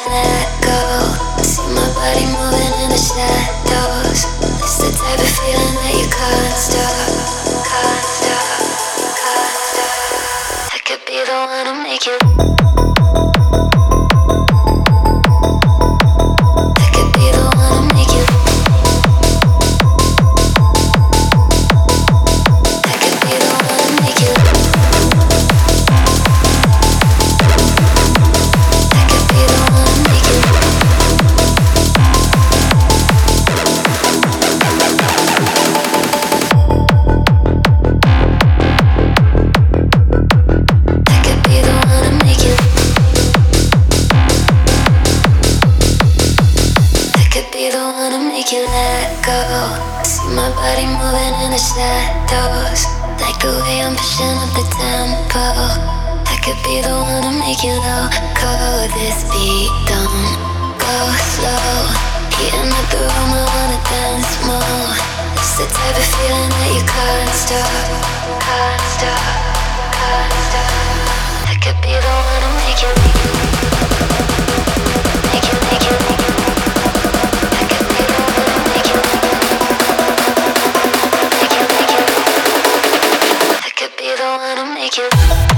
let go. See my body moving in the shadows. It's the type of feeling that you can't stop, can't stop, can't stop. I could be the one to make you. I could be the one to make you. I could be the one to make you. I could be the one to make you. I could be the one to make you. I could be the one to make you let go. See my body moving in the shadows. Like the way I'm pushing up the tempo. I could be the one to make you loco. This beat don't go slow. Heating up the room, I wanna dance more. It's the type of feeling that you can't stop, can't stop, can't stop. I could be the one to make you, make you, make you, make you. I could be the one to make you, make you, make you. I could be the one to make you.